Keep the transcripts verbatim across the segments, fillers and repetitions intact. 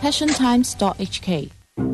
passion times dot h k。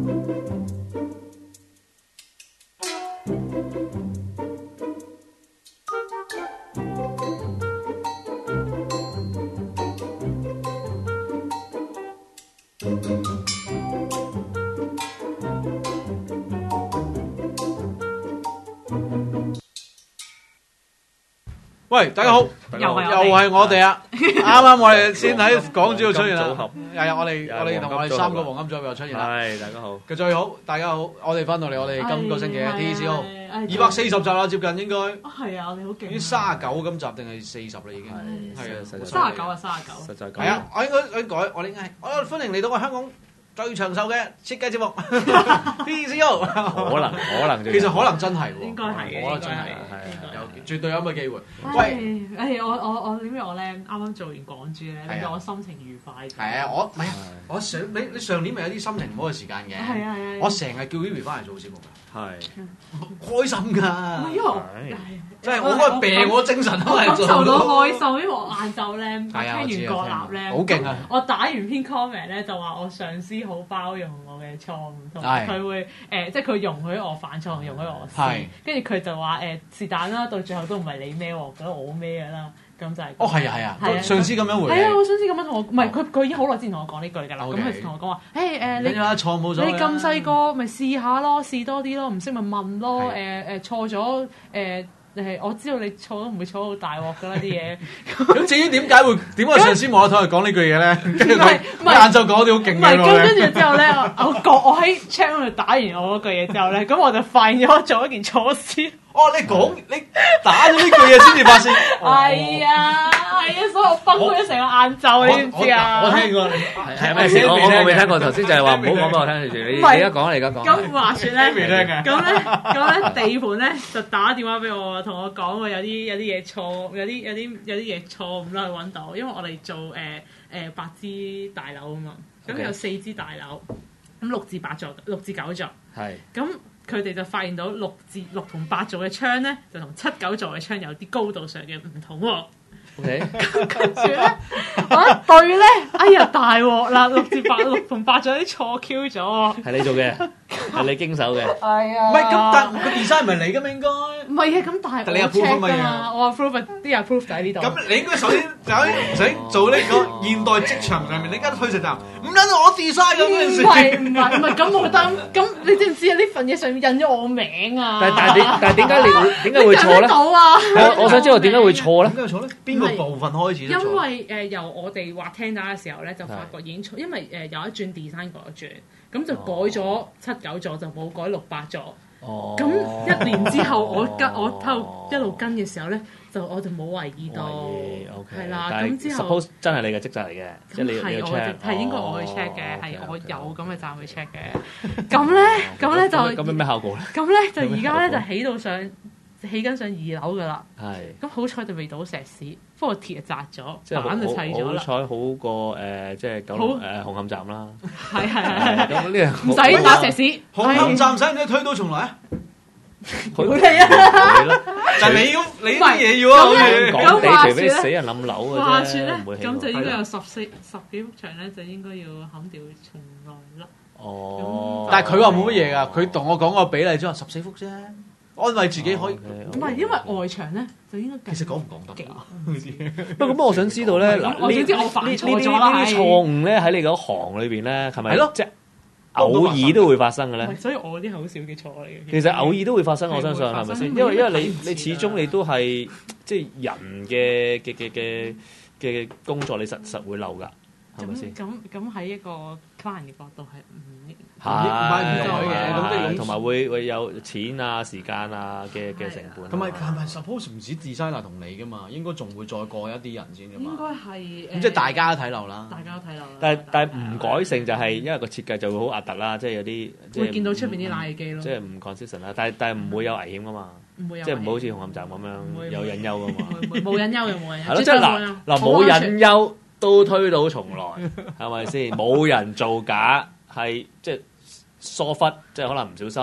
喂，大家好， 又又係我哋啊！啱啱我哋先喺港珠度出現啦，係啊，我哋我哋同我哋三個黃金組合又出現啦。 係，大家好。 嘅最好，大家好，我哋翻到嚟，我哋今個星期嘅 T C O 二二百四十集啦，接近應該係啊，我哋好勁。 已經三十九今集定係四十啦，已經係啊， 三十九啊，三十九。 實在係啊，我應該我應該改，我應該係我歡迎嚟到我香港最長壽嘅設計節目 T C O。 可能可能其實可能真係喎， 應該係嘅， 我覺得真係係有絕對有咁嘅機會。 喂，誒我我我點解我咧啱啱做完港珠咧，令到我心情愉快。 係啊，我唔係啊，我上你你上年咪有啲心情唔好嘅時間嘅。 係啊係啊。 我成日叫 Vivi 翻嚟做節目㗎。 係。 開心㗎。 唔係因為我即係我嗰個病，我精神都係感受到開心，因為我晏晝咧聽係啊完國立咧， 好勁啊！ 我打完篇 comment 咧就話我上司好包容我嘅錯誤，同埋佢會誒即係佢容許我犯錯，容許我試，跟住佢就話誒是但啦，到最後都唔係你孭喎，覺得我孭㗎啦。咁就係哦，係啊，係啊，上司咁樣回係啊，我上司咁樣同我，唔係佢佢已經好耐之前同我講呢句㗎啦。咁佢同我講話，誒誒，你你錯冇錯， 你咁細個咪試下咯，試多啲咯，唔識咪問咯。誒誒錯咗誒誒，我知道你錯都唔會錯到大鑊㗎啦啲嘢。 咁至於點解會點解上司望我台講呢句嘢咧？跟住佢晏晝講啲好勁嘅。 唔係，咁跟住之後咧，我我我喺 channel 度打完我嗰句嘢之後咧，咁我就發現咗我做一件錯事。 哦，你講你打咗呢句嘢先至發現。 係啊，係啊，所以我崩潰咗成個晏晝，你知唔知啊？ 我聽過， 係咩先？我我未聽過，頭先就係話唔好講俾我聽住。你你而家講，你而家講。 咁話説咧， 未聽嘅。 咁咧，咁咧地盤咧就打電話俾我，同我講話有啲有啲嘢錯，有啲有啲有啲嘢錯誤啦，去揾到，因為我哋做誒誒八支大樓啊嘛，咁有四支大樓，咁六至八座，六至九座。 係。 咁佢哋就發現到六至六同八座嘅窗咧，就同七九座嘅窗有啲高度上嘅唔同喎。 OK。 跟住咧，我一對咧，哎呀大鑊啦！六至八六同八座啲錯 Q 咗喎。 係你做嘅，係你經手嘅。 係啊。 唔係咁，但個 design 唔係你㗎嘛應該。 唔係啊，咁但係我 check 㗎嘛，我 approve 啲 approve 喺呢度。 咁你應該首先首先做呢個現代職場上面，你而家推實就唔撚到我 design 咁嘅事。 唔係唔係唔係，咁我得咁你知唔知啊？呢份嘢上面印咗我名啊！ 但但點但點解你會點解會錯咧？ 到啊！ 我我想知道點解會錯咧？ 點解會錯咧？邊個部分開始都錯？ 因為誒由我哋畫聽打嘅時候咧，就發覺已經錯，因為誒有一轉 design 改一轉，咁就改咗七九座，就冇改六八座。 哦。 咁一年之後，我跟我喺度一路跟嘅時候咧，就我就冇懷疑到，係啦。咁之後 suppose 真係你嘅職責嚟嘅，即係你你要 check， 係應該我去 check 嘅，係我有咁嘅站去 check 嘅。咁咧，咁咧就咁有咩效果咧？ 咁咧就而家咧就起到上起緊上二樓噶啦。 係。 咁好彩就未倒石屎，不過鐵就砸咗，板就砌咗啦。 好彩好過誒，即係九龍誒紅磡站啦。 係係係。 咁呢個唔使打石屎。 紅磡站使唔使推倒重來啊？ 好嚟啊！ 就係你要你啲嘢要啊！ 咁地除非死人冧樓嘅啫。 話説咧，咁就應該有十四十幾幅牆咧，就應該要冚掉重來啦。 哦。 但係佢話冇乜嘢㗎，佢同我講個比例即係十四幅啫，安慰自己可以。 唔係因為外牆咧，就應該其實講唔講得㗎？ 不過咁，我想知道咧，嗱， 我想知我犯錯咗啦。 呢啲錯誤咧喺你嗰行裏邊咧，係咪？ 係咯， 即係偶爾都會發生嘅咧。 所以我啲係好少嘅錯嚟嘅。 其實偶爾都會發生，我相信係咪先？因為因為你你始終你都係即係人嘅嘅嘅嘅嘅工作，你實實會漏㗎，係咪先？ 咁咁喺一個 client 嘅角度係唔唔係唔改嘅，咁即係同埋會會有錢啊、時間啊嘅嘅成本。 同埋係咪 suppose 唔止 designer 同你㗎嘛？應該仲會再過一啲人先㗎嘛？ 應該係咁即係大家都睇漏啦。 大家都睇漏啦。 但係但係唔改性就係因為個設計就會好核突啦，即係有啲會見到出邊啲冷氣機咯。 即係唔 consistent 啦，但係但係唔會有危險㗎嘛。 唔會有。 即係唔會好似紅磡站咁樣有隱憂㗎嘛。 冇隱憂嘅冇隱憂。 係咯，即係嗱嗱冇隱憂都推倒重來，係咪先？冇人造假係即係疏忽，即係可能唔小心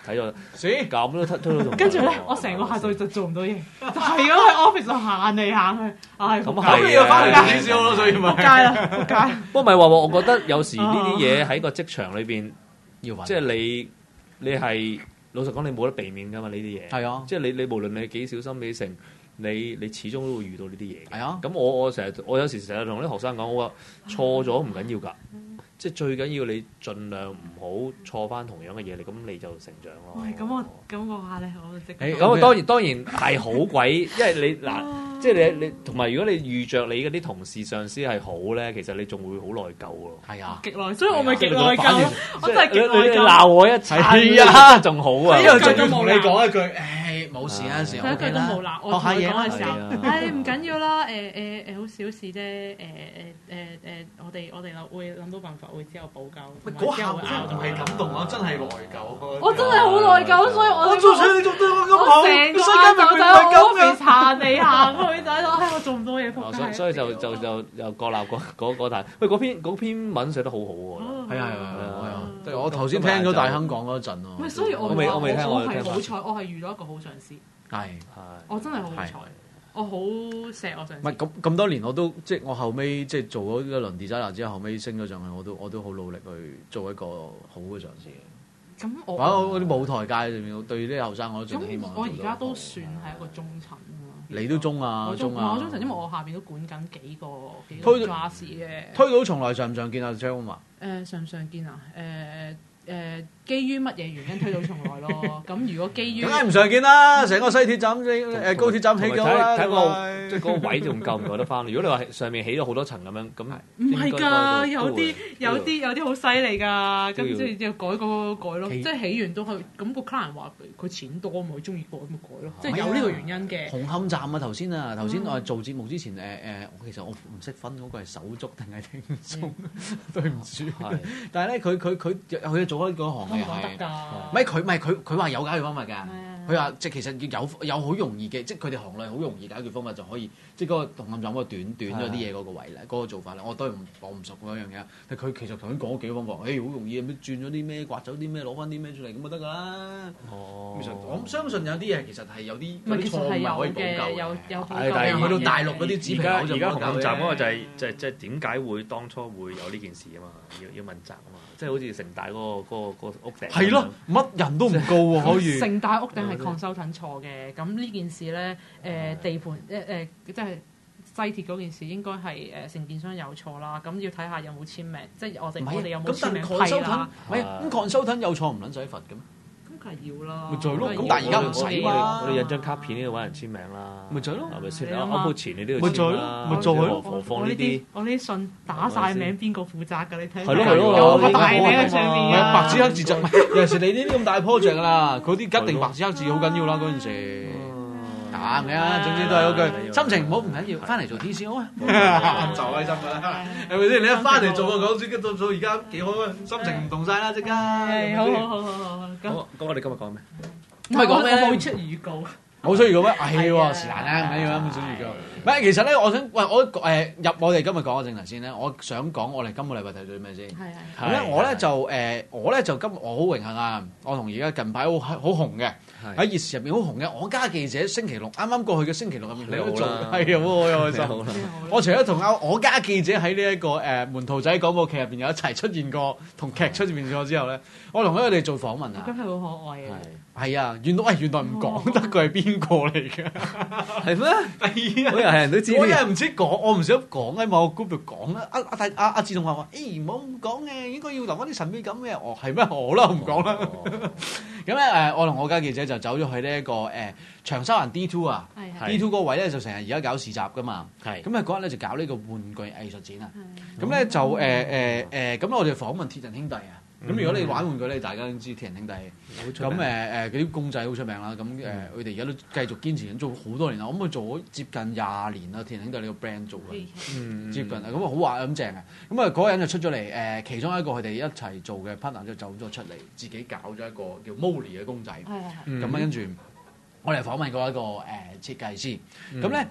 睇咗， 死咁都推推到同。 跟住咧，我成個下晝就做唔到嘢，就係咁喺 office 度行嚟行去，唉， 咁咁係你又翻嚟幾少咯？所以咪仆街啦，仆街。 不過咪話喎，我覺得有時呢啲嘢喺個職場裏邊， 要揾即係你你係老實講，你冇得避免㗎嘛呢啲嘢。 係啊， 即係你你無論你幾小心幾成，你你始終都會遇到呢啲嘢嘅。 係啊。 咁我我成日我有時成日同啲學生講，我話錯咗唔緊要㗎。即係最緊要你盡量唔好錯翻同樣嘅嘢，你咁你就成長咯。 喂，咁我咁我下咧，我就即刻。 咁當然當然係好鬼，因為你嗱，即係你你同埋如果你遇着你嗰啲同事上司係好咧，其實你仲會好內疚喎。 係啊， 極內，所以我咪極內疚，我真係極內你疚。 鬧我一齊係啊， 仲好啊！ 因為仲要同你講一句，誒冇事啊，時候佢一 OK 句都啦， 冇鬧，我學同佢講下嘢啦嘅時候係啊， 唉唔緊要啦，誒誒誒好小事啫，誒誒誒誒我哋我哋會諗到辦法會之後補救。 嗰下真係唔係感動啊，真係內疚。 我真係好內疚，所以我我做錯你做對我咁好， 我成個世界明明唔係咁嘅。 行嚟行去就喺度，唉我做唔到嘢，仆街。 所以所以就就就又各立嗰嗰嗰壇。喂，嗰篇嗰篇文寫得好好喎。 係啊係啊係啊！即係我頭先聽咗大亨講嗰陣咯。 唔係，所以我我未我未聽我我未聽係好彩，我係遇到一個好上司。 係係。 我真係好彩，我好錫我上司。 唔係咁咁多年，我都即係我後尾即係做咗一輪 designer 之後，後尾升咗上去，我都我都好努力去做一個好嘅上司。 咁我我嗰啲舞台界裏面，對啲後生我都盡希望。 我而家都算係一個中層啊。 你都中啊， 我中啊！ 我中層，因為我下邊都管緊幾個幾個推 class 嘅。 推到從來常唔常見啊，張嘛？ 誒常唔常見啊？誒誒，基於乜嘢原因推到從來咯？咁如果基於梗係唔常見啦，成個西鐵站誒高鐵站起咗啦， 睇個即係嗰個位仲夠唔夠得翻？如果你話上面起咗好多層咁樣，咁唔係㗎，有啲有啲有啲好犀利㗎，咁即係要改改改咯，即係起完都去。咁個 client 話佢錢多嘛，佢中意改咪改咯，即係有呢個原因嘅。 紅磡站啊，頭先啊，頭先我做節目之前誒誒，其實我唔識分嗰個係手足定係聽眾，對唔住。但係咧，佢佢佢佢做開嗰行嘅係，唔係佢唔係佢佢話有解決方法㗎。佢話即係其實有有好容易嘅，即係佢哋行內好容易解決方法就可以，即係嗰個紅磡站嗰個短短咗啲嘢嗰個位咧，嗰個做法咧，我都係唔我唔熟嗰樣嘢。但係佢其實頭先講咗幾個方法，誒好容易咁轉咗啲咩，刮走啲咩，攞翻啲咩出嚟咁就得㗎啦。哦，其實我相信有啲嘢其實係有啲有啲錯誤係可以補救嘅。 有有但係去到大陸嗰啲紙皮而家樓就而家紅磡站嗰個就係係就係即係點解會當初會有呢件事啊嘛？要要問責啊嘛！即係好似城大嗰個嗰個嗰個屋頂。 係咯，乜人都唔告喎，可以。 城大屋頂係 consultant 錯嘅，咁呢件事咧，誒地盤誒誒即係西鐵嗰件事應該係誒承建商有錯啦，咁要睇下有冇簽名，即係我哋我哋有冇簽名批啦。 唔係咁 consultant 有錯唔撚使罰嘅咩？ 咁梗係要啦。 咪就係咯咁咁但係而家唔使嘛我哋印張卡片呢度揾人簽名啦。 咪就係咯係咪先？ 你諗下啱鋪前你都要咪就係咯簽啦。 咪就係咯何何況呢啲？ 我呢啲信打晒名，邊個負責㗎？你睇係咯係咯有個係咯大名喺上唔邊啊！ 係白紙黑字就唔係，有陣時你呢啲咁大 project 啦，嗰啲一定白紙黑字好緊要啦，嗰陣時。打唔嘅啊，總之都係嗰句，心情唔好唔緊要，翻嚟做 T C 好啊，就開心㗎啦，係咪先？你一翻嚟做個講師，到到而家幾好啊，心情唔同晒啦，即刻。 係好好好好好咁。 咁咁我哋今日講咩？ 唔係講咩咧我冇出預告。 冇需要嘅咩？係喎，是但啦，唔緊要啦，冇需要嘅。唔係，其實咧，我想喂我誒入我哋今日講嘅正題先咧，我想講我哋今個禮拜睇咗啲咩先。 係係。 咁咧，我咧就誒，我咧就今我好榮幸啊！我同而家近排好好紅嘅喺熱詞入面好紅嘅我家記者星期六啱啱過去嘅星期六入面你好做， 啦係啊，好有開心。 好啦我除咗同阿我家記者喺呢一個誒門徒仔廣播劇入邊有一齊出現過，同劇出現過之後咧，我同佢哋做訪問啊。 咁係好可愛嘅。 係啊，原來喂原來唔講得佢係邊個嚟嘅， 係咩？ 係啊， 我又係人都知。 我又唔識講，我唔想講喺某個 group 度講啦。阿阿大阿阿志同學話：，誒唔好咁講嘅，應該要留翻啲神秘感嘅。哦，係咩？好啦，唔講啦。咁咧誒，我同我家記者就走咗去呢一個誒長沙灣 D two 啊，D two 嗰個位咧就成日而家搞市集噶嘛。係。咁啊嗰日咧就搞呢個玩具藝術展啊。咁咧就誒誒誒，咁我哋訪問鐵人兄弟啊。咁如果你玩玩具咧，大家都知鐵人兄弟。咁誒誒嗰啲公仔好出名啦。咁誒佢哋而家都繼續堅持緊做好多年啦。我諗佢做咗接近廿年啦。鐵人兄弟呢個 brand 做嘅，接近啊。咁啊好話咁正啊。咁啊嗰個人就出咗嚟誒，其中一個佢哋一齊做嘅 partner 就走咗出嚟，自己搞咗一個叫 Molly 嘅公仔。咁啊跟住我哋訪問過一個誒設計師。咁咧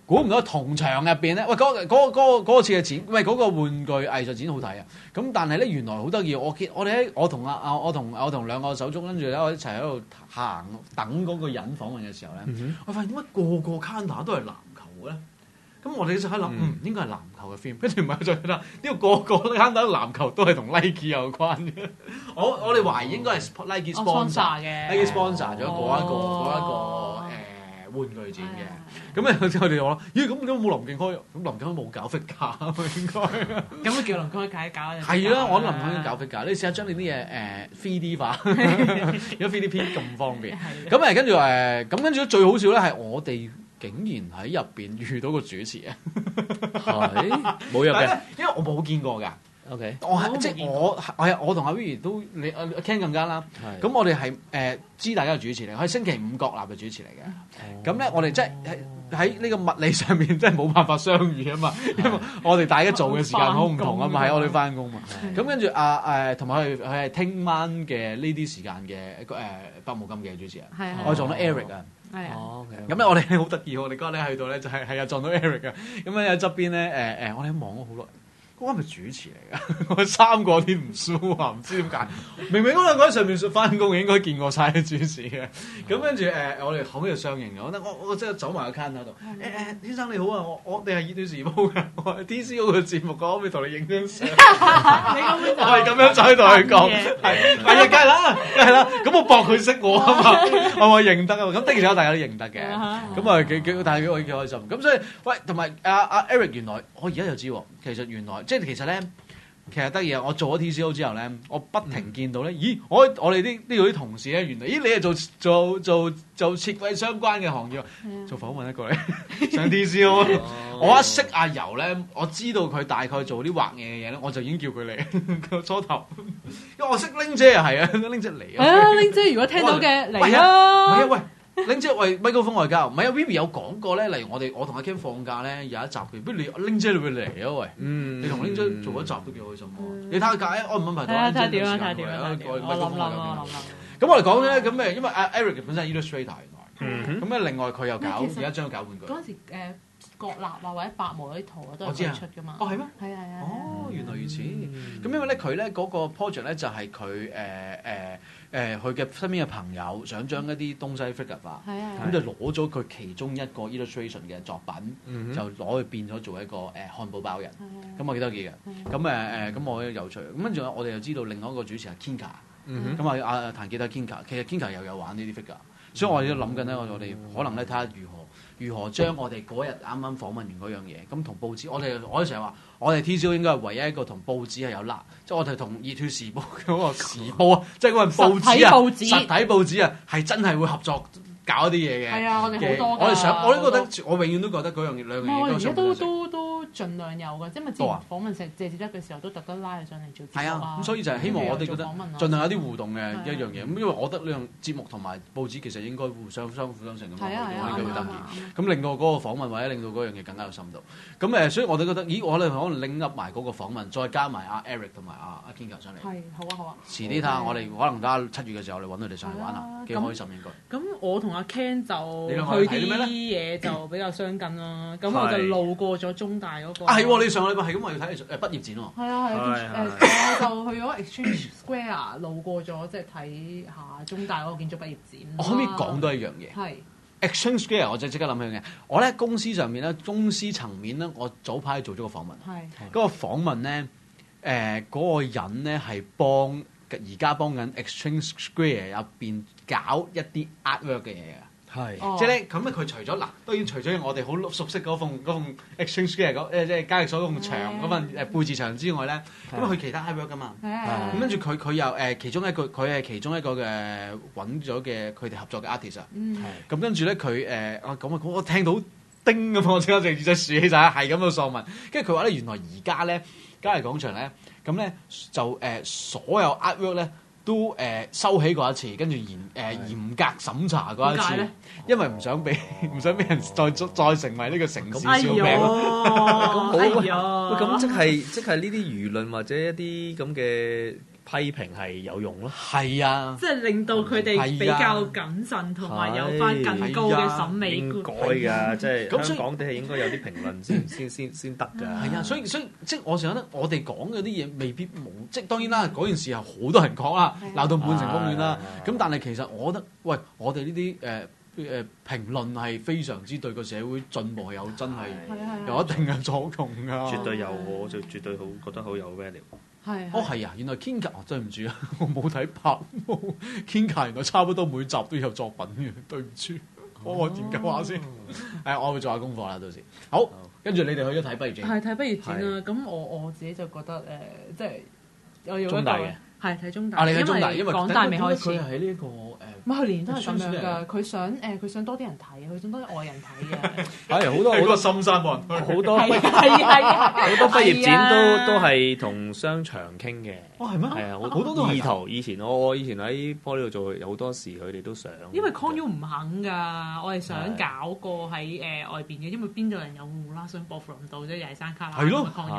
估唔到同場入邊咧，喂嗰嗰嗰嗰次嘅展，喂嗰個玩具藝術展好睇啊！咁但係咧原來好得意，我見我哋喺我同阿阿我同我同兩個手足跟住咧，我一齊喺度行等嗰個人訪問嘅時候咧，嗯、我發現點解個個 counter 都係籃球嘅咧？咁我哋就喺諗，嗯，應該係籃球嘅 film， 跟住唔係再睇啦，呢個個個 counter 籃球都係同 Nike 有關嘅。我我哋懷疑應該係 Nike sponsor 嘅 ，Nike sponsor 咗嗰一個嗰一個誒玩具展嘅。咁咧我哋話，咦咁都冇林敬開，咁林敬開冇搞 figure 啊嘛應該。 咁咪叫林敬開解搞啊？ 係啦，我林敬開搞 figure，你試下將你啲嘢誒 three D 化，如果 three D print 咁方便。咁誒跟住誒，咁跟住最好笑咧係我哋。竟然喺入邊遇到個主持啊！ 係冇入嘅， 因為我冇見過㗎。OK，我係即係我係我同阿 Vivi 都你阿 Ken 更加啦。咁我哋係誒知大家嘅主持嚟，係星期五國立嘅主持嚟嘅。咁咧我哋即係喺喺呢個物理上面真係冇辦法相遇啊嘛，因為我哋大家做嘅時間好唔同啊嘛，喺我哋翻工嘛。咁跟住阿誒同埋佢佢係聽晚嘅呢啲時間嘅誒百無禁忌嘅主持人，我撞到 Eric 啊。 係啊， 咁咧我哋好得意，我哋嗰日咧去到咧就係係啊撞到 Eric 嘅，咁咧喺側邊咧誒誒，我哋望咗好耐，嗰個係咪主持嚟㗎？我哋三個啲唔舒啊，唔知點解，明明嗰兩個喺上面翻工，應該見過晒啲主持嘅，咁跟住誒我哋後尾就相認咗，我我我即係走埋個 can 喺度，誒誒先生你好啊，我我哋係熱血時報嘅，我係 T C O 嘅節目，可唔可以同你影張相？我係咁樣走喺度去講，係係啊，梗係啦，梗係啦，咁我搏佢識我啊嘛，我話認得啊，咁的而且確大家都認得嘅，咁啊幾幾，但係佢幾開心，咁所以喂，同埋阿阿 Eric 原來我而家就知喎，其實原來即係其實咧。其實得意啊！我做咗 T C O 之後咧，我不停見到咧，咦！我我哋啲呢度啲同事咧，原來咦你係做做做做設計相關嘅行業，做訪問一個嚟上 T C O。我一識阿柔咧，我知道佢大概做啲畫嘢嘅嘢咧，我就已經叫佢嚟初頭，因為我識玲姐又係啊，玲姐嚟啊！ 係啊，玲姐如果聽到嘅嚟啊！ 係啊，喂！拎姐喂咪高峰外交，唔係啊 Vivi 有講過咧，例如我哋我同阿 Ken 放假咧有一集嘅，不如你拎姐你會嚟啊喂，嗯、你同拎姐做一集都幾開心喎，嗯、你睇下解安唔安排到？睇下點啊，睇下點啊，我諗諗啊，諗諗。咁我哋講咧，咁誒因為阿 Eric 本身係 illustrator 原來，咁誒另外佢又搞而家將佢搞玩具。嗰陣時誒國立啊或者白毛嗰啲圖啊都係佢出噶嘛。哦係咩？係啊係啊。哦原來如此。咁因為咧佢咧嗰個 project 咧就係佢誒誒。誒佢嘅身邊嘅朋友想將一啲東西 figure 化，咁就攞咗佢其中一個 illustration 嘅作品，嗯、就攞去變咗做一個誒、呃、漢堡包人，咁我幾得意嘅。咁誒誒咁我覺得有趣。咁跟住我哋又知道另外一個主持係 Kinka，咁啊阿彈吉他 Kinka，其實 Kinka 又有玩呢啲 figure，所以我哋都諗緊咧，我我哋可能咧睇下如何如何將我哋嗰日啱啱訪問完嗰樣嘢，咁同報紙，我哋我哋成日話，我哋 T C O 應該係唯一一個同報紙係有拉，即係我哋同熱血時報嗰個時報啊，即係嗰份報紙啊，實體報紙啊，係真係會合作搞一啲嘢嘅。係啊，我哋好多。我哋想，我都覺得，我永遠都覺得嗰樣兩樣嘢都相都都都盡量有嘅，即係咪之前訪問謝謝志德嘅時候都特登拉佢上嚟做節目。係啊，咁所以就係希望我哋覺得盡量有啲互動嘅一樣嘢。咁因為我覺得呢樣節目同埋報紙其實應該互相相輔相成咁，應該會得意。咁令到嗰個訪問或者令到嗰樣嘢更加有深度。咁誒，所以我哋覺得，咦，我哋可能拎噏埋嗰個訪問，再加埋阿 Eric 同埋阿阿 Kinka 上嚟。係，好啊，好啊。遲啲睇下，我哋可能等下七月嘅時候，我哋揾佢哋上嚟玩下，幾開心應該。咁我同阿 Ken 就佢啲嘢就比較相近啦。咁我就路過咗中大嗰個。啊，係喎！你上個禮拜係咁話要睇誒畢業展喎。係啊，係誒，我就去咗 Exchange Square 路過咗，即係睇下中大嗰個建築畢業展。我可唔可以講多一樣嘢？係。Exchange Square 我就即刻諗起嘅，我咧公司上面咧，公司層面咧，我早排做咗個訪問。係。嗰個訪問咧，誒、呃、嗰、那個人咧係幫而家幫緊 Exchange Square 入邊搞一啲 artwork 嘅嘢嘅。係。即係咧，咁咧佢除咗嗱，當然除咗我哋好熟悉嗰份嗰份 Exchange Square 嗰誒即係交易所嗰埲牆嗰份誒背字牆之外咧，咁佢其他 artwork 噶嘛。係。咁跟住佢佢又誒其中一個佢係其中一個嘅揾咗嘅佢哋合作嘅 artist 啊。嗯。係。咁跟住咧佢誒啊咁啊我聽到叮咁我即刻隻耳仔豎起晒，係咁嘅喪問。跟住佢話咧原來而家咧嘉麗廣場咧咁咧就誒、呃、所有 artwork 咧。都誒、呃、收起過一次，跟住嚴誒、呃、嚴格審查過一次，因為唔想俾唔想俾人再再成為呢個城市笑柄。咁好，咁即係即係呢啲輿論或者一啲咁嘅批評係有用咯。 係啊， 即係令到佢哋比較謹慎，同埋有翻更高嘅審美觀。 應該㗎，即係咁所以香港地係應該有啲評論先先先先得㗎。 係啊，所以所以即係我成日覺得我哋講嗰啲嘢未必冇，即係當然啦，嗰件事係好多人講啦，鬧到滿城風雨啦。咁但係其實我覺得，喂，我哋呢啲誒誒評論係非常之對個社會進步係有真係有一定嘅作用㗎。 絕對有，我就絕對好覺得好有 value。 係哦，係啊，原來 Kinga，哦，對唔住啊，我冇睇拍，Kinga 原來差不多每集都有作品嘅，對唔住，我我研究下先，誒，我會做下功課啦，到時。好，跟住你哋去咗睇畢業展， 係睇畢業展啦。咁我我自己就覺得誒，即係我要一個中大嘅係睇中大， 啊，你睇中大，因為港大未開始。 佢係喺呢一個誒。 唔係佢年都係咁樣㗎，佢想誒佢想多啲人睇，佢想多啲外人睇嘅。 係好多好多深山冇人好多係係係好多畢業展都都係同商場傾嘅。 哦，係咩？ 係啊，好好多都係意圖。以前我我以前喺玻璃度做，有好多時佢哋都想。 因為 Con U 唔肯㗎，我係想搞個喺誒外邊嘅，因為邊度人有無啦想播 from 度啫，又係山卡啦。 係咯 ，Con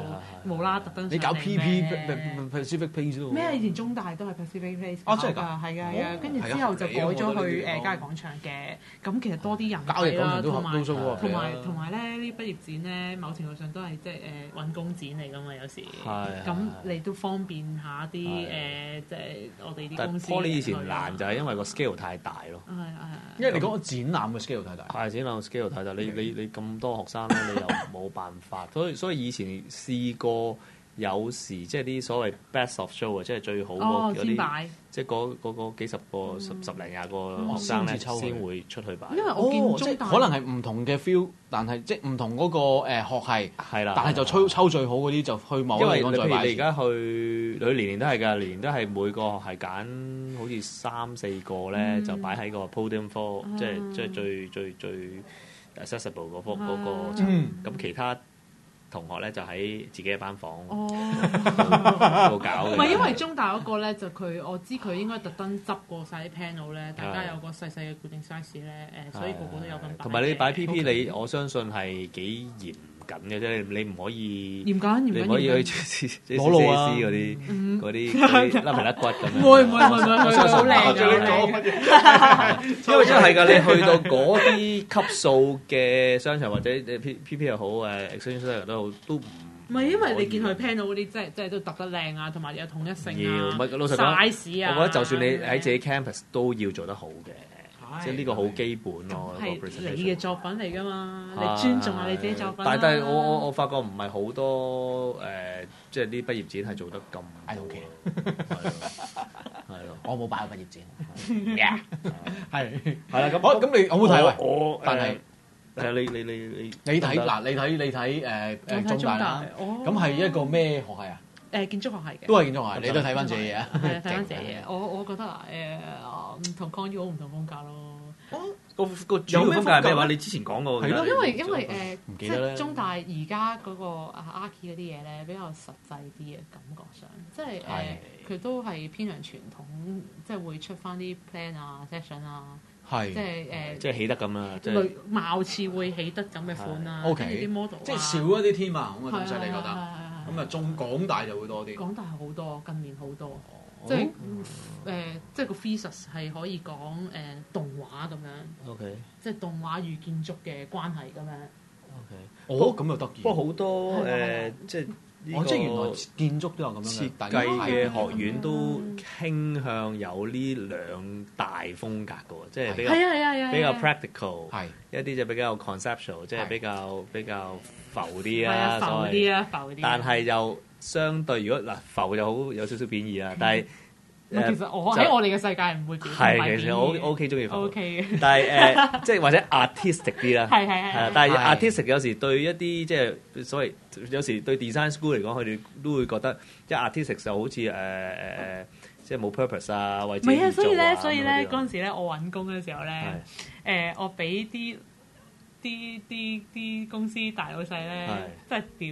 U 無啦特登。 你搞 P P Pacific Place 咯。 咩？以前中大都係 Pacific Place 哦，真係㗎， 係㗎係啊，跟住之後就改咗去誒嘉裕廣場嘅。咁其實多啲人睇啦，同埋同埋同埋咧呢畢業展咧，某程度上都係即係誒揾工展嚟㗎嘛，有時。 係。 咁你都方便下啲誒，即係我哋啲公司。 但係 Poly 以前難就係因為個 scale 太大咯。 係係。 因為你講個展覽嘅 scale 太大。 係展覽 scale 太大，你你你咁多學生咧，你又冇辦法。所以所以以前試過有時即係啲所謂 best of show 啊，即係最好嗰啲，即係嗰嗰嗰幾十個十十零廿個學生咧，先會出去擺。 因為我見中大可能係唔同嘅 feel，但係即係唔同嗰個誒學系係啦， 但係就抽抽最好嗰啲就去某個地方再擺。 因為譬如你而家去，佢年年都係㗎，年年都係每個學系揀好似三四個咧，就擺喺個 podium floor，即係即係最最最 accessible 嗰幅嗰個層。咁其他同學咧就喺自己嘅班房度搞嘅。 唔係因為中大嗰個咧，就佢我知佢應該特登執過晒啲 panel 咧，大家有個細細嘅固定 size 咧，誒，所以個個都有咁擺。 同埋你擺 P P， 你我相信係幾嚴緊嘅啫，你唔可以嚴謹，嚴謹， 你唔可以去攞路啊嗰啲嗰啲甩皮甩骨咁樣。 會唔會唔會唔會？佢好靚㗎， 因為真係㗎，你去到嗰啲級數嘅商場或者 P P P 又好誒 exhibition 都好，都唔唔係因為你見佢 panel 嗰啲，即係即係都揼得靚啊，同埋有統一性啊， 唔係老實講 size 啊， 我覺得就算你喺自己 campus 都要做得好嘅。即係呢個好基本咯， 係你嘅作品嚟㗎嘛，你尊重下你自己作品。 但但係我我我發覺唔係好多誒，即係啲畢業展係做得咁 I don't care， 係咯， 我冇擺過畢業展，係係啦。咁好咁你好唔好睇喂？ 我但係係啊，你你你你你睇嗱，你睇你睇誒誒中大啦，咁係一個咩學系啊？ 誒建築學系嘅， 都係建築學系，你都睇翻自己嘢啊？ 係啊，睇翻自己嘢。我我覺得啊誒唔同 Con U 好唔同風格咯。 個個主要風格係咩話？你之前講過係咯， 因為因為誒，即唔記得咧係中大而家嗰個啊 Archi 嗰啲嘢咧比較實際啲嘅感覺上，即係誒佢都係偏向傳統，即係會出翻啲 plan 啊、section 啊， 係即係誒， 即係起得咁啦，即類係貌似會起得咁嘅款啊， OK 跟住啲 model 即係少一啲添啊，咁嘅係東西你覺得？咁啊，中港大就會多啲。 港大好多，近年好多，即係誒，即係個 thesis 係可以講誒動畫咁樣。 OK， 即係動畫與建築嘅關係咁樣。 OK， 哦，咁又得意。 不過好多誒，即係哦，即係原來建築都有咁樣設嘅計嘅學院都傾向有呢兩大風格嘅喎，即係比較係啊係啊係啊比較 practical， 係一啲就比較 conceptual，即係比較比較浮啲係啊， 啊， 浮所謂啲啊，浮啲。 但係又相對，如果嗱浮就好有少少貶義啦，但係其實我喺我哋嘅世界唔會表係其實我 O K 中意浮 O K 嘅， 但係誒即係或者 artistic 啲啦， 係係係係但係 artistic 有時對一啲即係所謂有時對 design school 嚟講，佢哋都會覺得即係 artistic 就好似誒誒誒即係冇 purpose 啊，或者唔係啊，所以咧，所以咧嗰嗰陣時咧，我揾工嘅時候咧，誒我俾啲啲啲啲公司大老細咧，即係調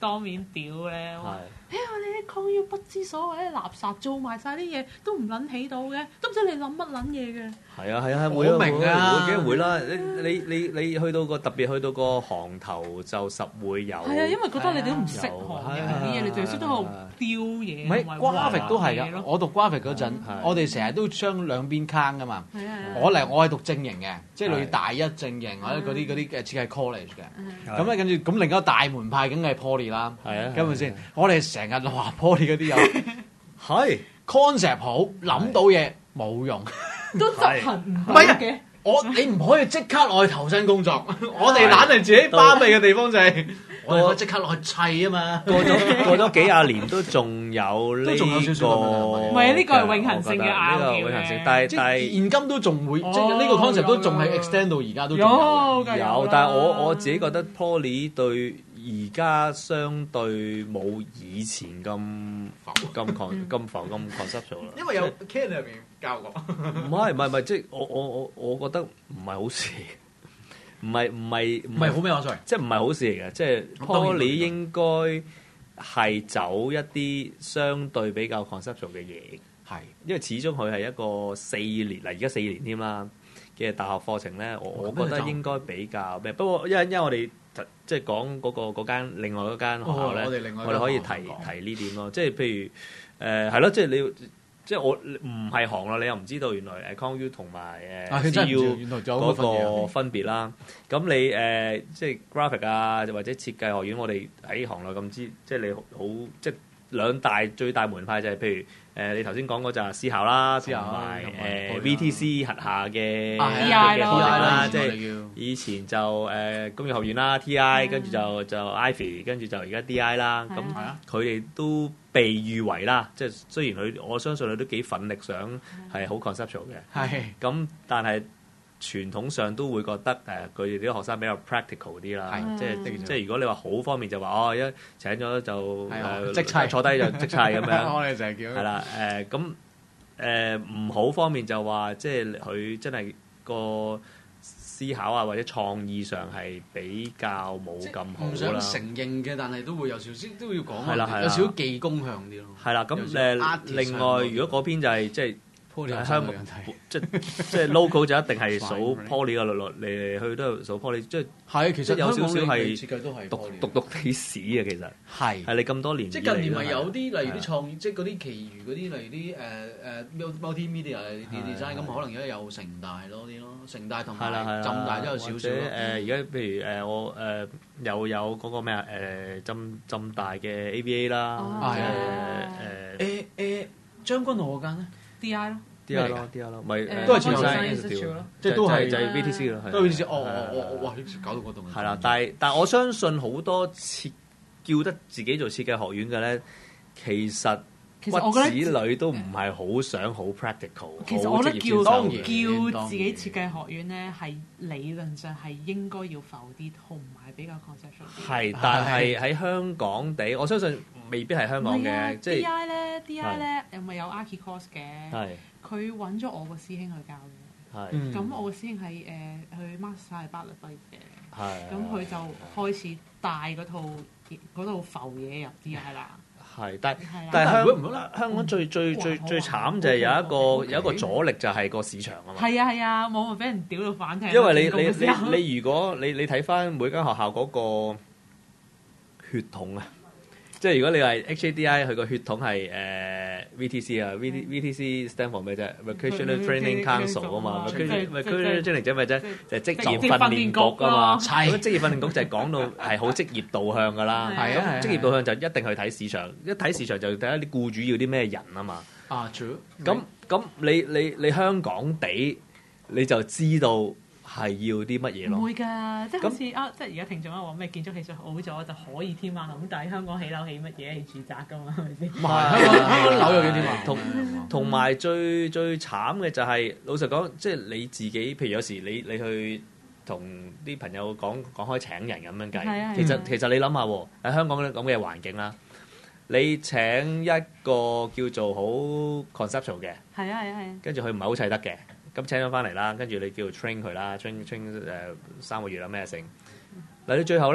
當面屌咧。 係。 哎呀！你啲抗議不知所謂，垃圾做埋晒啲嘢都唔撚起到嘅，都唔知你諗乜撚嘢嘅。 係啊係啊， 我會啊明啊會梗係會啦！你你你你去到個特別去到個行頭就實會有。 係啊，因為覺得你哋都唔識行嘅啲嘢，你淨係識得喺度雕嘢。 唔係 graphic 都係㗎，我讀 graphic 嗰陣， 嗯我哋成日都將兩邊坑㗎嘛。 係啊我嚟我係讀正型嘅，即係類似係大一正型或者嗰啲嗰啲嘅設計 college 嘅。 係咁咧跟住咁另一個大門派梗係 poly 啦， 係啊係咪先？我哋成日話 poly 嗰啲有係 concept 好，諗到嘢冇用。 都執行唔唔係啊嘅。 我你唔可以即刻落去投身工作，我哋懶係自己包尾嘅地方就係我哋可以即刻落去砌啊嘛。 過咗過咗幾廿年都仲有呢都仲有少少咁樣個， 唔係啊呢個係永恆性嘅拗撬呢個永恆性，但係即但係係現今都仲會， 哦即係呢個 concept 都仲係有有 extend 到而家都仲有有嘅。 㗎有， 啦但係我我自己覺得 Poly 對而家相對冇以前咁咁 con 咁浮咁 conceptual 啦。 因為有 Ken 入邊教過。 唔係唔係唔係，即係我我我我覺得唔係好事，唔係唔係唔係好咩話？sorry， 即係唔係好事嚟嘅，即係當然 Poly 應該係走一啲相對比較 conceptual 嘅嘢， 係因為始終佢係一個四年嗱，而家四年添啦嘅大學課程咧，我我覺得應該比較咩？不過因為因為我哋即係講嗰個嗰間另外嗰間學校咧， 哦我哋另外一間我哋可以提學校講提呢點咯，即係譬如誒係咯，即係你要。即係我唔係行咯，你又唔知道原來誒 ConU 同埋啊誒 CU 原來仲有嗰嗰個分別個分別啦。咁你誒、呃、即係 graphic 啊，或者設計學院，我哋喺行內咁知，即係你好即係兩大最大門派就係譬如誒、呃、你頭先講嗰就思考啦，同埋誒 V T C 轄下嘅啊係嘅啊嘅課程啦， 以即係前我哋叫以前就誒、呃、工業學院啦 T I，跟住就就 Ivy，跟住就而家 D I 啦。咁係啊佢哋都被譽為啦，即係雖然佢我相信佢都幾奮力想係好 conceptual 嘅， 係咁但係傳統上都會覺得誒佢哋啲學生比較 practical 啲啦， 係即係嗯即係如果你話好方面就話哦一請咗就係啊誒即砌坐低就即砌咁樣， 我哋成日叫係啦誒咁誒唔好方面就話即係佢真係個思考啊或者創意上係比較冇咁好唔想啦。 承認嘅，但係都會有少少都要講係啦係啦有少少技工向啲咯。 係啦，咁有少誒 artist 另外上如果嗰邊就係即係。 香香港即即係 local 就一定係數 poly 嘅落嚟嚟去都係數 poly，即係係其實有少少香港係你設計都係讀 poly 讀讀啲屎嘅其實係係你咁多年即係近年咪以嚟有啲例如係啊啲創意，即係嗰啲其餘嗰啲例如啲誒誒 multimedia 啲 design 咁，可能而家有城大多啲咯，城大同係啦係啦， 埋浸大都有少或者少咯。 誒而家譬如誒我誒又有嗰個咩啊誒浸浸大嘅 A B A 啦， 哦或者係誒誒將軍澳嗰間咧， D I 咯， D I 咯 D I 咯，咪誒都係設計 design institute 咯即係都係就係 V T C 咯，係都好似哦係哦哦哦，哇！搞到嗰度係啦，但係但係我相信好多設叫得自己做設計學院嘅咧，其實其實我覺得骨子裏都唔係好想好 practical。 其實我覺得叫當然叫自己設計學院咧，係理論上係應該要浮啲，同埋比較 conceptual 啲。 係，但係喺香港地，我相信未必係香港唔係啊嘅，即 ，D 係 I 咧，D I 咧，有咪有 Archi course 嘅？ 係佢揾咗我個師兄去教嘅。 係嗯咁我個師兄係誒去 master 係巴黎畢業嘅。 係。 咁佢就開始帶嗰套嗰套浮嘢入 D I 啦。 係，但係啦但係但係如果唔香香港最最最最哇好慘就係有一個 OK，OK，OK 有一個阻力就係個市場啊嘛。 係啊係啊，冇咪俾人屌到反艇。 因為你你進攻嘅時候你你如果你你睇翻每間學校嗰個血統啊，即係如果你係 H A D I 佢個血統係誒 V T C 啊，V T V T C stand for 咩啫？Vocational Training Council 啊嘛即係 ，Vocational Training 即係咩啫？就係職業職業訓練局啊嘛。 係咁職業訓練局就係講到係好職業導向噶啦。 係啊係啊職業導向就一定去睇市場，一睇市場就睇下啲僱主要啲咩人啊嘛。 啊 true 咁咁你你你香港地你就知道係要啲乜嘢咯。 唔會㗎，即係好似啊，即係而家聽眾啊話咩建築技術好咗就可以添嘛，咁但係香港起樓起乜嘢？起住宅㗎嘛，係咪先？ 唔係香港香港樓有幾點啊？ 同同埋最最慘嘅就係、老實講，即係你自己，譬如有時你你去同啲朋友講講開請人咁樣計， 係啊其實嗯其實你諗下喎，喺香港咁嘅環境啦，你請一個叫做好 conceptual 嘅， 係啊係啊係啊， 跟住佢唔係好砌得嘅，咁請咗翻嚟啦，跟住你叫做 train 佢啦，train train 誒三個月啦咩成，嗱你最後咧。誒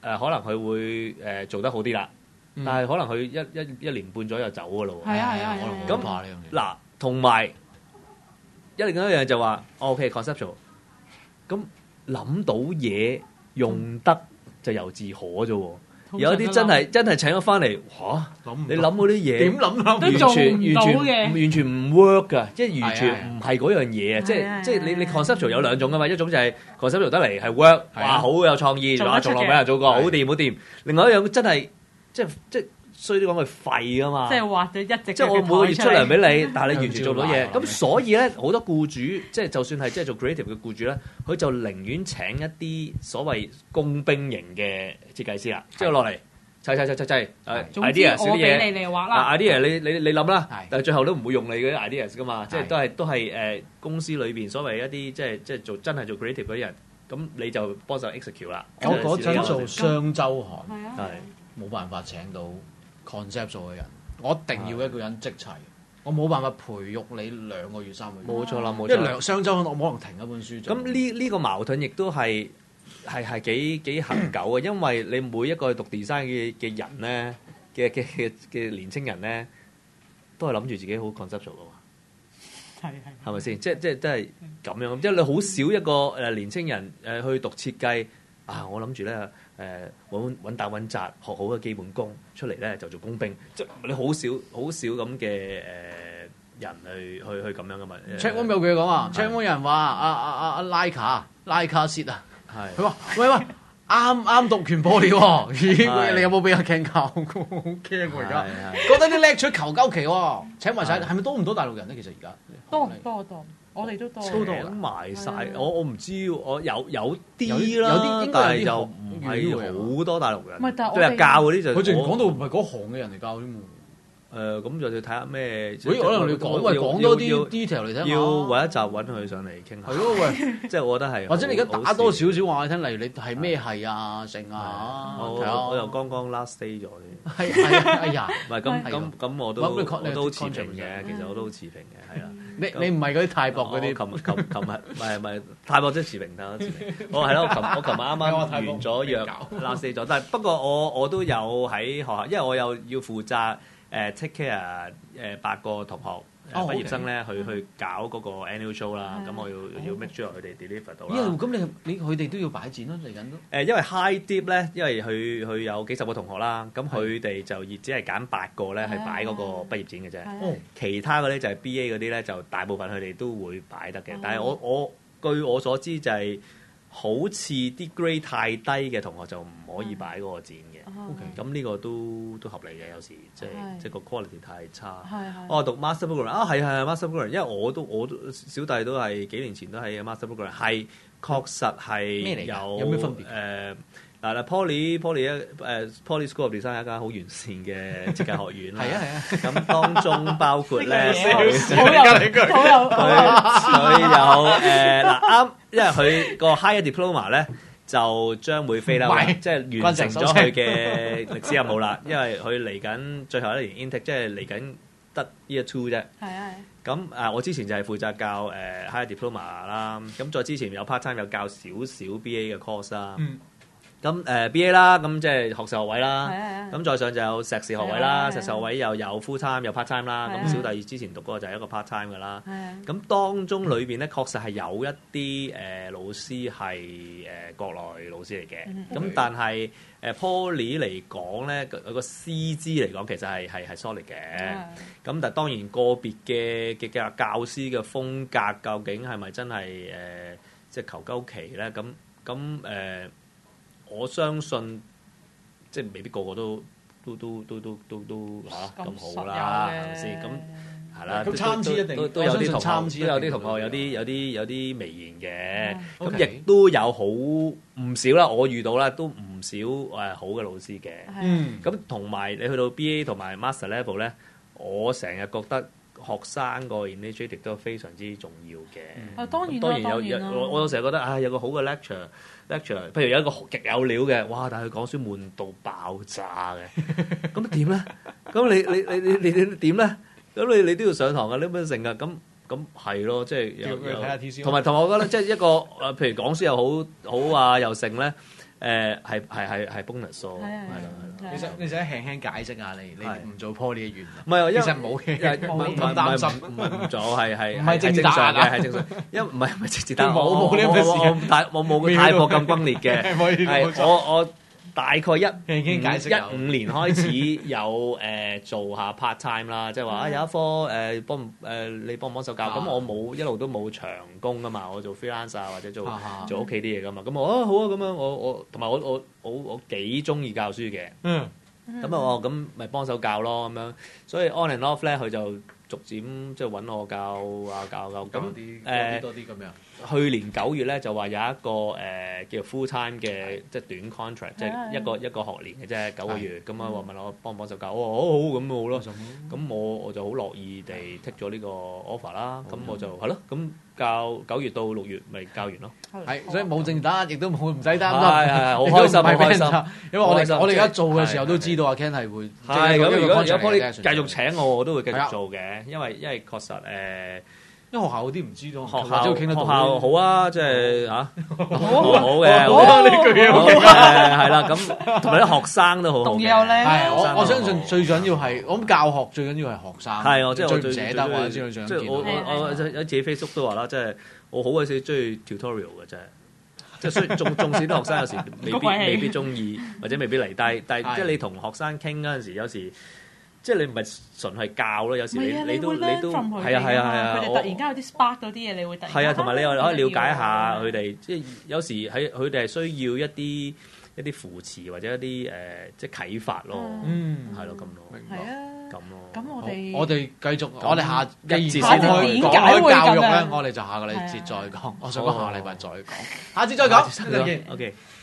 呃、可能佢會誒、呃、做得好啲啦， 嗯但係可能佢一一一年半左右走㗎咯喎。 係啊係啊係啊咁咁怕呢樣嘢。 嗱，同埋一另一樣就話，OK conceptual，咁諗到嘢用得就由自可啫喎。有啲真係真係請咗翻嚟嚇，你諗嗰啲嘢點諗都諗唔都做唔到完全完全嘅完全唔 work 㗎，即係完係全唔係嗰樣嘢啊！即係係係即係你你係 conceptual 有兩種㗎嘛，一種就係 conceptual 得嚟係 work， 係啊哇好有創意，哇做得出嘅從來冇人做過，好係掂好掂。另外一樣真係即係即係衰啲講佢廢㗎嘛， 即係畫咗一隻即係我每個月出糧俾你，但係你完全做唔到嘢。 向住咁所以咧，好多僱主即係就算係即係做 creative 嘅僱主咧，佢就寧願請一啲所謂工兵型嘅設計師啦，即係落嚟砌砌砌砌砌誒總之 idea 少啲我俾嘢。 你嚟畫啊啦。 idea 你你你諗啦係， 但係最後都唔會用你嗰啲 ideas 噶嘛，即係係都係都係誒公司裏邊所謂一啲即係即係做真係做 creative 嗰啲人，咁你就幫手 execute 啦。 我嗰陣做係雙週刊， 係啊， 係冇辦法請到 concept 數嘅人，我一定要一個人即齊，我冇辦法培育你兩個月三個月。 冇錯啦，冇因為錯啦。 兩雙週刊我冇可能停一本書做。 咁呢呢個矛盾亦都係係係幾幾恆久嘅，因為你每一個讀 design 嘅嘅人咧，嘅嘅嘅嘅年青人咧，都係諗住自己好 conceptual 嘅嘛， 係係。 係咪先？即係即係都係咁樣，即係你好少一個誒年青人誒去讀設計啊！我諗住咧誒穩穩打穩紮，學好嘅基本功出嚟咧就做工兵，即係你好少好少咁嘅誒人去去去咁樣嘅嘛。 check one 有句講啊係 ，check one 有人話阿阿阿阿拉卡拉卡薛啊， 係佢話喂喂啱啱讀完玻璃喎，咦係你有冇俾阿 Ken 教？好驚喎而家， 係係覺得啲叻取求鳩其喎，請埋晒係咪多唔多大陸人咧？其實而家多多多，我哋都多。 都多請埋晒係啊， 我我唔知，我有有啲有啲啦， 有啲應該但係有啲就唔係好多大陸人。 唔係但係我哋對啊，教嗰啲就佢仲我講到唔係嗰行嘅人嚟教添喎。 誒咁就要睇下咩。 喂，可能你講喂講多啲 detail 嚟聽下。 要揾一集揾佢上嚟傾下。 係咯，喂， 即係我覺得係。 或者你而家打多少？ 少少話你聽，例如你係咩係啊，成啊， 我睇下我又剛剛 last day 咗添。 係係啊，哎呀， 唔係咁係咁咁，我都咁你 con- 我都好持平 concept 嘅。其實我都好持平嘅，係啊。 你你唔係嗰啲泰國嗰我啲。 琴琴琴日唔係唔係泰國即係持平，泰國持平。我係咯，我琴我琴日啱啱完咗約拉四咗，但係不過我我都有喺學校，因為我又要負責誒 take care 誒八個同學哦畢業生咧，去去搞嗰個 annual show 啦。 係咁我要要 make sure 佢哋 deliver 到咦？ 啦。 咁你你佢哋都要擺展咯，嚟緊都。 誒，因為 high dip 咧，因為佢佢有幾十個同學啦，咁佢哋就只係揀八個咧，係擺嗰個畢業展嘅啫。 係哦， 其他嗰啲就係 B A 嗰啲咧，就大部分佢哋都會擺得嘅。 哦但係我我據我所知就係、好似啲 grade 太低嘅同學就唔可以擺嗰個展嘅。 哦 OK 咁呢個都都合理嘅，有時即係係即係個 quality 太差。 係係。 我讀 master program 啊，係係係 master program，因為我都我都小弟都係幾年前都係 master program，係確實係咩嚟㗎有有咩分別誒嗱嗱 Poly Poly 一誒 Poly School of Design 係一間好完善嘅設計學院啦。 係啊係啊。 咁當中包括咧， 好佢有好有好有佢有誒嗱啱，因為佢個 higher diploma 咧就將會飛啦， 唔係即係完成咗佢嘅歷史任務啦。因為佢嚟緊最後一年 intake，即係嚟緊得 year two 啫。 係啊咁誒，我之前就係負責教誒 higher diploma 啦。咁再之前有 part time 有教少少 B A 嘅 course 啦。 嗯。 咁誒 B A 啦，咁即係學士學位係啦。 啊係啊。 咁再上就有碩士學位係啊啦， 係啊碩士學位又有 full time 有 part time 啦。 係啊咁小弟之前讀嗰個就係一個 part time 㗎啦。 係啊。 咁當中裏邊咧，確實係有一啲誒、呃、老師係誒、呃、國內老師嚟嘅。 嗯咁、但係誒、呃、Poly 嚟講咧，個個師資嚟講其實係係係 solid 嘅。咁但係當然個別嘅嘅嘅教師嘅風格究竟係咪真係誒、呃、即係求鳩其咧？咁咁誒，我相信即係未必個個都都都都都都都嚇咁好啦，係咪先？咁係啦， 咁參差一定都都有啲同我相信參差學， 一定都有啲同學有啲有啲有啲微言嘅。咁 OK 亦都有好唔少啦，我遇到啦都唔少誒好嘅老師嘅。 嗯。 咁同埋你去到 B A 同埋 Master Level 咧，我成日覺得學生個 initiative 都非常之重要嘅。 啊當然啦當然有當然啦有我我成日覺得啊，有個好嘅 lecture lecture，譬如有一個極有料嘅，哇！但係佢講書悶到爆炸嘅，咁點咧？咁你你你你你你點咧？咁你你都要上堂嘅，你咁樣成㗎，咁咁係咯，即係有要佢睇下 T C 同埋同埋我覺得即係一個誒，譬如講書又好好啊，又成咧。誒誒係係係係 bonus 咯，係係啦係啦。 你想你想輕輕解釋下你你唔做 poly 嘅原因？ 唔係，因為其實冇嘅， 唔係咁擔心。 唔係唔做係係唔係正常常嘅，係正常。因為唔係唔係直接打， 冇我冇呢咁嘅事我我太我冇泰國咁轟烈嘅， 可以係冇錯我我大概一輕輕解釋有一五年開始有誒做下 part time 啦，即係話啊有一科誒幫唔誒你幫唔幫手教？咁我冇一路都冇長工噶嘛，我做 freelance 啊或者做做屋企啲嘢噶嘛。咁我啊好啊咁樣，我我同埋我我我我幾中意教書嘅。 嗯。 咁啊我咁咪幫手教咯咁樣，所以 on and off 咧佢就逐漸即係揾我教啊教教咁誒多啲咁樣。 去年九月咧就話有一個誒、呃、叫 full time 嘅即係短 contract，即係一個一個學年嘅啫，九個月咁啊話問我幫唔幫手教，我話好好咁好咯，咁我我就好樂意地 take 咗呢個 offer 啦，咁我就係咯，咁教九月到六月咪教完咯， 係，所以冇正打，亦都冇唔使擔心， 係係好開心，好開心， 因為我哋我哋而家做嘅時候都知道阿 Ken 係會係咁，如果如果 Poly 繼繼續請我，我都會繼續做嘅，因為因為確實誒。 因為學校嗰啲唔知道， 學校傾得到學校好啊，即係嚇好好嘅， 呢句嘢好嘅係啦。咁同埋啲學生都好好嘅。 係我我相信最緊要係，我諗教學最緊要係學生。 係我即係我最唔捨得或者最想見到。 即係我我我喺自己 Facebook 都話啦，即係我好鬼死中意 tutorial 嘅啫。即係雖然縱縱使啲學生有時未必未必中意，或者未必嚟低，但係即係你同學生傾嗰陣時，有時。即係你唔係純係教咯，有時你你都你都係啊係啊係啊！ 佢哋突然間有啲 spark 嗰啲嘢，你會突然係啊，同埋你又可以了解下佢哋，即係有時喺佢哋係需要一啲一啲扶持或者一啲誒即係啟發咯， 嗯， 係咯咁咯， 明白咁咯。 咁我哋我哋繼續，我哋下一節先下節開點解會咁樣教育咧，我哋就下個禮節再講。我想講下個禮拜再講，下節再講。 OK。